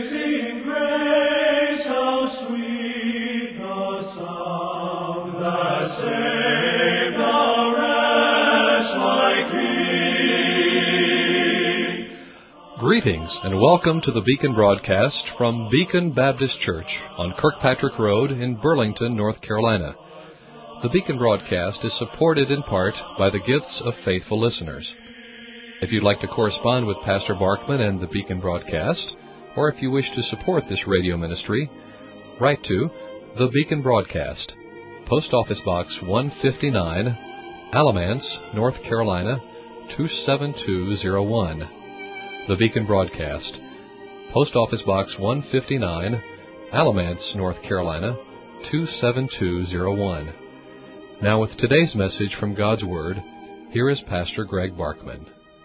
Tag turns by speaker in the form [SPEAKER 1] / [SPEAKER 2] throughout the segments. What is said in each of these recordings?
[SPEAKER 1] Amazing grace, how sweet the sound that saved a wretch like me.
[SPEAKER 2] Greetings and welcome to the Beacon broadcast from Beacon Baptist Church on Kirkpatrick Road in Burlington, North Carolina. The Beacon broadcast is supported in part by the gifts of faithful listeners. If you'd like to correspond with Pastor Barkman and the Beacon broadcast, or if you wish to support this radio ministry, write to The Beacon Broadcast, Post Office Box 159, Alamance, North Carolina, 27201. The Beacon Broadcast, Post Office Box 159, Alamance, North Carolina, 27201. Now with today's message from God's Word, here is Pastor Greg Barkman.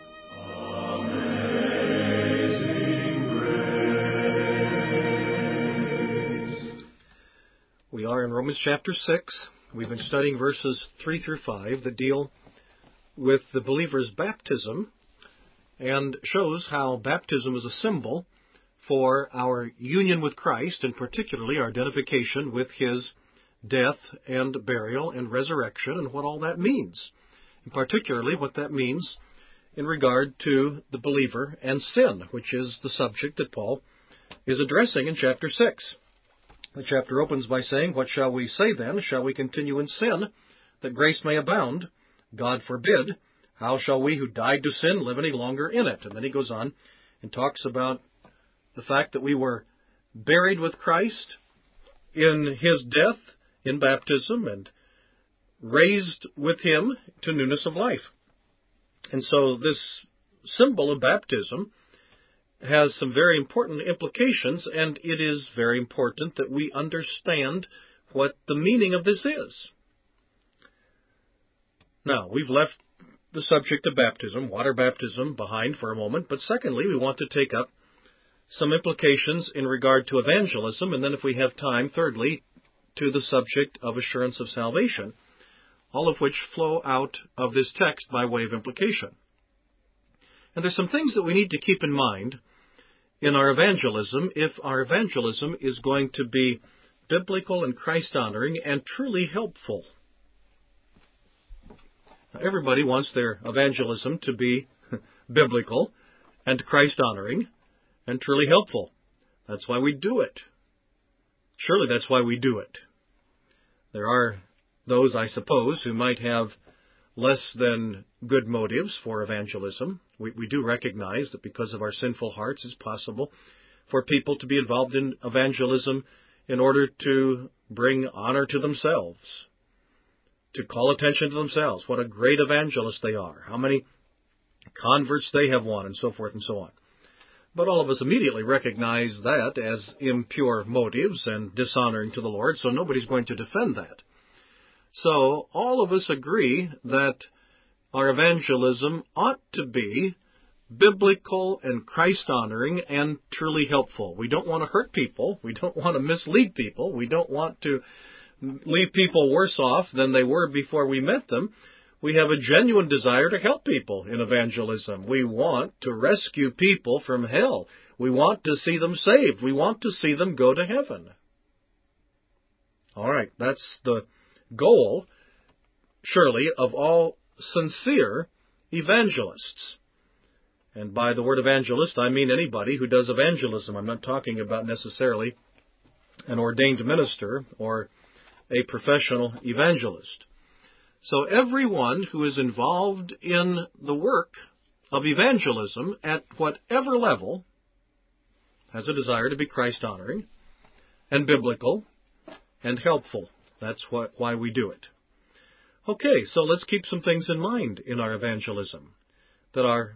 [SPEAKER 3] We are in Romans chapter 6. We've been studying verses 3 through 5 that deal with the believer's baptism and shows how baptism is a symbol for our union with Christ, and particularly our identification with His death and burial and resurrection, and what all that means, and particularly what that means in regard to the believer and sin, which is the subject that Paul is addressing in chapter 6. The chapter opens by saying, "What shall we say then? Shall we continue in sin, that grace may abound? God forbid. How shall we who died to sin live any longer in it?" And then he goes on and talks about the fact that we were buried with Christ in His death, in baptism, and raised with Him to newness of life. And so this symbol of baptism has some very important implications, and it is very important that we understand what the meaning of this is. Now, we've left the subject of baptism, water baptism, behind for a moment, but secondly, we want to take up some implications in regard to evangelism, and then if we have time, thirdly, to the subject of assurance of salvation, all of which flow out of this text by way of implication. And there's some things that we need to keep in mind in our evangelism if our evangelism is going to be biblical and Christ-honoring and truly helpful. Now, everybody wants their evangelism to be biblical and Christ-honoring and truly helpful. That's why we do it. Surely that's why we do it. There are those, I suppose, who might have less than good motives for evangelism. We do recognize that because of our sinful hearts, it's possible for people to be involved in evangelism in order to bring honor to themselves, to call attention to themselves, what a great evangelist they are, how many converts they have won, and so forth and so on. But all of us immediately recognize that as impure motives and dishonoring to the Lord, so nobody's going to defend that. So all of us agree that our evangelism ought to be biblical and Christ-honoring and truly helpful. We don't want to hurt people. We don't want to mislead people. We don't want to leave people worse off than they were before we met them. We have a genuine desire to help people in evangelism. We want to rescue people from hell. We want to see them saved. We want to see them go to heaven. All right, that's the goal, surely, of all sincere evangelists. And by the word evangelist, I mean anybody who does evangelism. I'm not talking about necessarily an ordained minister or a professional evangelist. So everyone who is involved in the work of evangelism at whatever level has a desire to be Christ-honoring and biblical and helpful. That's why we do it. Okay, so let's keep some things in mind in our evangelism that are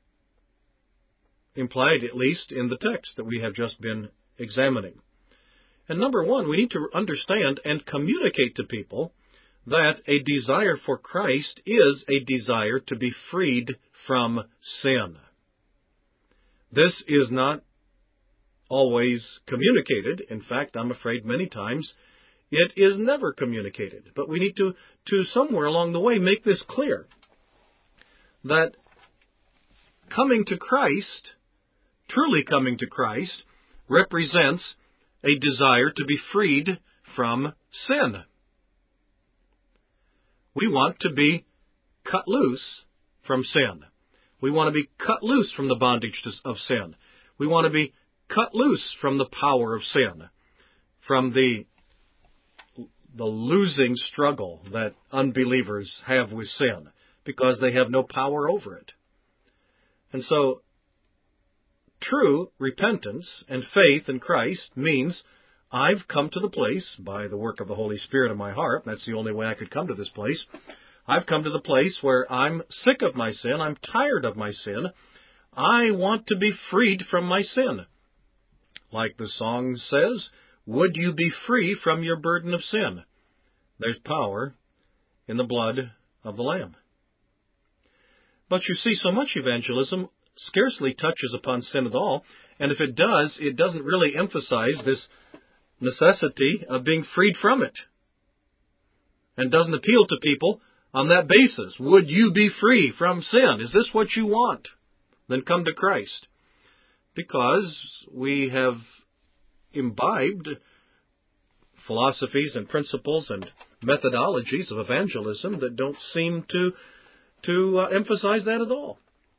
[SPEAKER 3] implied, at least, in the text that we have just been examining. And number one, we need to understand and communicate to people that a desire for Christ is a desire to be freed from sin. This is not always communicated. In fact, I'm afraid many times it is never communicated. But we need to somewhere along the way make this clear, that coming to Christ, truly coming to Christ, represents a desire to be freed from sin. We want to be cut loose from sin. We want to be cut loose from the bondage of sin. We want to be cut loose from the power of sin, from the losing struggle that unbelievers have with sin, because they have no power over it. And so, true repentance and faith in Christ means I've come to the place, by the work of the Holy Spirit in my heart, that's the only way I could come to this place, I've come to the place where I'm sick of my sin, I'm tired of my sin, I want to be freed from my sin. Like the song says, would you be free from your burden of sin? There's power in the blood of the Lamb. But you see, so much evangelism scarcely touches upon sin at all, and if it does, it doesn't really emphasize this necessity of being freed from it, and doesn't appeal to people on that basis. Would you be free from sin? Is this what you want? Then come to Christ. Because we have imbibed philosophies and principles and methodologies of evangelism that don't seem to emphasize that at all.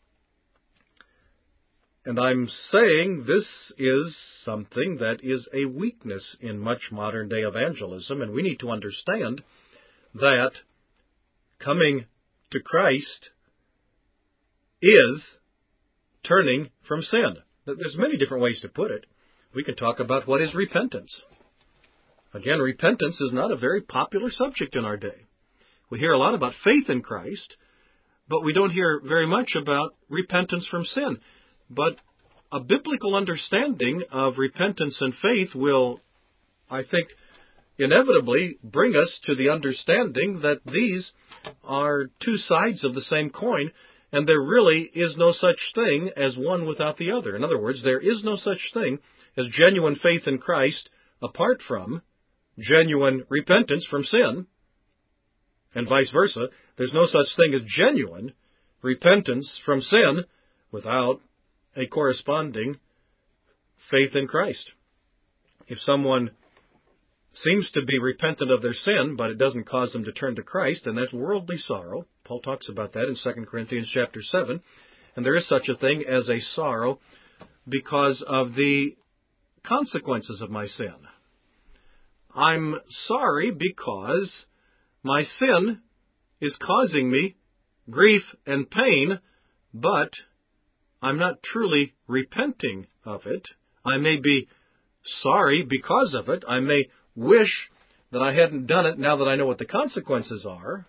[SPEAKER 3] And I'm saying this is something that is a weakness in much modern-day evangelism, and we need to understand that coming to Christ is turning from sin. There's many different ways to put it. We can talk about what is repentance. Again, repentance is not a very popular subject in our day. We hear a lot about faith in Christ, but we don't hear very much about repentance from sin. But a biblical understanding of repentance and faith will, I think, inevitably bring us to the understanding that these are two sides of the same coin, and there really is no such thing as one without the other. In other words, there is no such thing as genuine faith in Christ apart from genuine repentance from sin, and vice versa. There's no such thing as genuine repentance from sin without a corresponding faith in Christ. If someone seems to be repentant of their sin, but it doesn't cause them to turn to Christ, then that's worldly sorrow. Paul talks about that in 2 Corinthians chapter 7. And there is such a thing as a sorrow because of the consequences of my sin. I'm sorry because my sin is causing me grief and pain, but I'm not truly repenting of it. I may be sorry because of it. I may wish that I hadn't done it now that I know what the consequences are.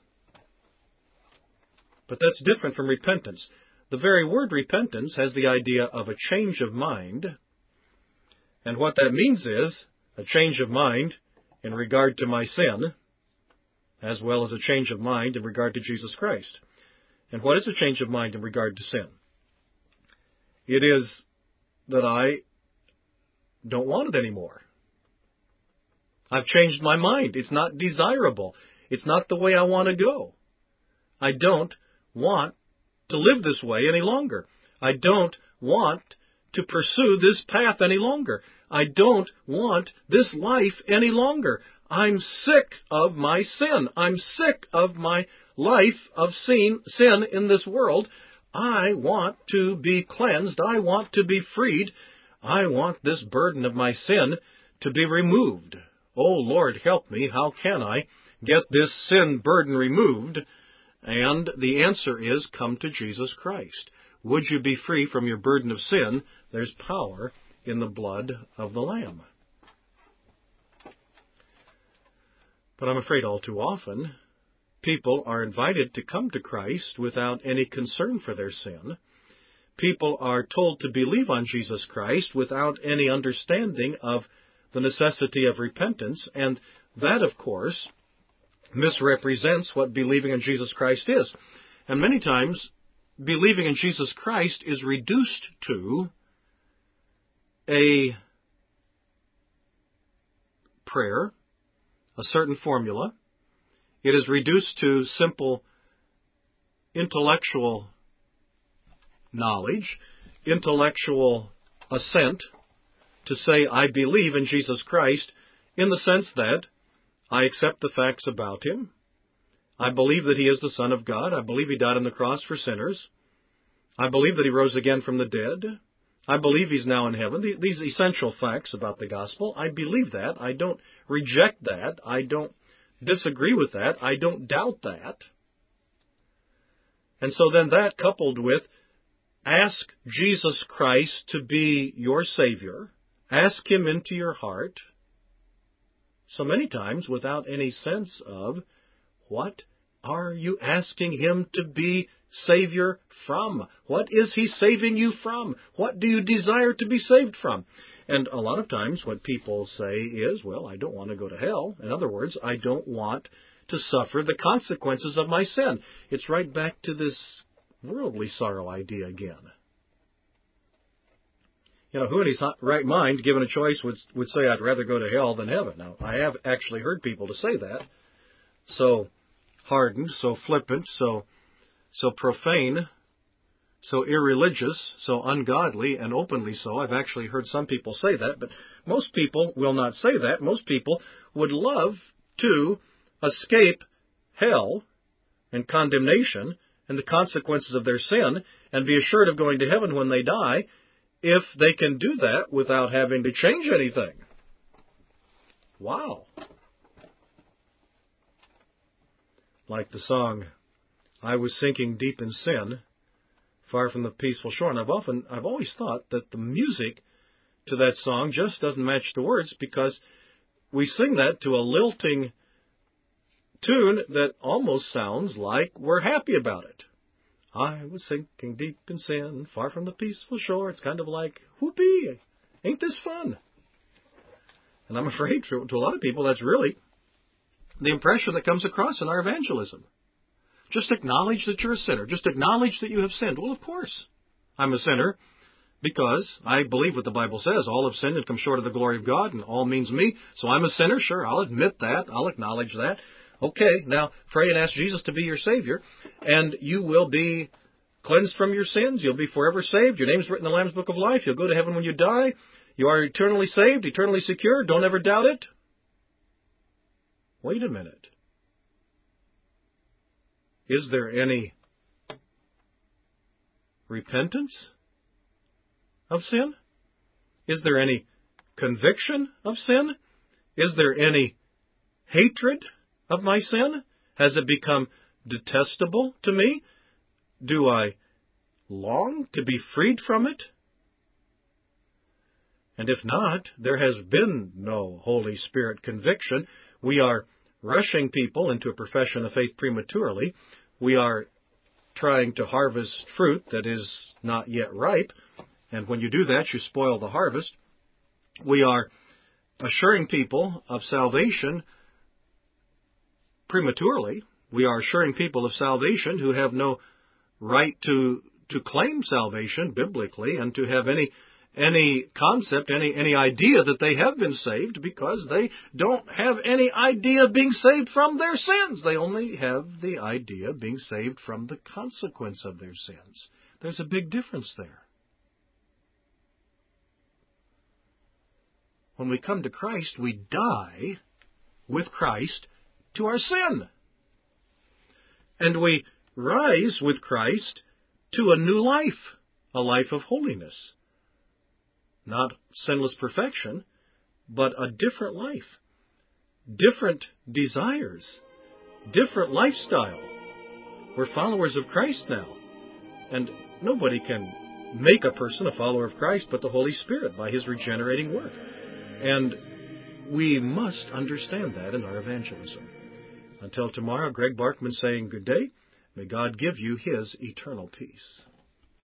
[SPEAKER 3] But that's different from repentance. The very word repentance has the idea of a change of mind. And what that means is a change of mind in regard to my sin, as well as a change of mind in regard to Jesus Christ. And what is a change of mind in regard to sin? It is that I don't want it anymore. I've changed my mind. It's not desirable. It's not the way I want to go. I don't want to live this way any longer. I don't want to pursue this path any longer. I don't want this life any longer. I'm sick of my sin. I'm sick of my life of sin in this world. I want to be cleansed. I want to be freed. I want this burden of my sin to be removed. Oh, Lord, help me. How can I get this sin burden removed? And the answer is, come to Jesus Christ. Would you be free from your burden of sin? There's power in the blood of the Lamb. But I'm afraid all too often, people are invited to come to Christ without any concern for their sin. People are told to believe on Jesus Christ without any understanding of the necessity of repentance, and that, of course, misrepresents what believing in Jesus Christ is. And many times, believing in Jesus Christ is reduced to a prayer, a certain formula. It is reduced to simple intellectual knowledge, intellectual assent to say I believe in Jesus Christ in the sense that I accept the facts about Him. I believe that He is the Son of God. I believe He died on the cross for sinners. I believe that He rose again from the dead. I believe He's now in heaven. These essential facts about the gospel, I believe that. I don't reject that. I don't disagree with that. I don't doubt that. And so then that coupled with ask Jesus Christ to be your Savior, ask Him into your heart, so many times without any sense of what are you asking Him to be Savior from? What is He saving you from? What do you desire to be saved from? And a lot of times what people say is, well, I don't want to go to hell. In other words, I don't want to suffer the consequences of my sin. It's right back to this worldly sorrow idea again. You know, who in his right mind, given a choice, would say, I'd rather go to hell than heaven? Now, I have actually heard people to say that. So hardened, so flippant, so profane, so irreligious, so ungodly, and openly so. I've actually heard some people say that, but most people will not say that. Most people would love to escape hell and condemnation and the consequences of their sin and be assured of going to heaven when they die if they can do that without having to change anything. Wow. Like the song, I was sinking deep in sin, far from the peaceful shore. And I've always thought that the music to that song just doesn't match the words, because we sing that to a lilting tune that almost sounds like we're happy about it. I was sinking deep in sin, far from the peaceful shore. It's kind of like, whoopee, ain't this fun? And I'm afraid to a lot of people that's really the impression that comes across in our evangelism. Just acknowledge that you're a sinner. Just acknowledge that you have sinned. Well, of course, I'm a sinner because I believe what the Bible says. All have sinned and come short of the glory of God, and all means me. So I'm a sinner. Sure, I'll admit that. I'll acknowledge that. Okay, now pray and ask Jesus to be your Savior, and you will be cleansed from your sins. You'll be forever saved. Your name's written in the Lamb's Book of Life. You'll go to heaven when you die. You are eternally saved, eternally secure. Don't ever doubt it. Wait a minute. Is there any repentance of sin? Is there any conviction of sin? Is there any hatred of my sin? Has it become detestable to me? Do I long to be freed from it? And if not, there has been no Holy Spirit conviction. We are rushing people into a profession of faith prematurely. We are trying to harvest fruit that is not yet ripe. And when you do that, you spoil the harvest. We are assuring people of salvation prematurely. We are assuring people of salvation who have no right to claim salvation biblically and to have any concept, any idea that they have been saved, because they don't have any idea of being saved from their sins. They only have the idea of being saved from the consequence of their sins. There's a big difference there. When we come to Christ, we die with Christ to our sin. And we rise with Christ to a new life, a life of holiness. Not sinless perfection, but a different life, different desires, different lifestyle. We're followers of Christ now. And nobody can make a person a follower of Christ but the Holy Spirit by His regenerating work. And we must understand that in our evangelism. Until tomorrow, Greg Barkman saying good day. May God give you His eternal peace.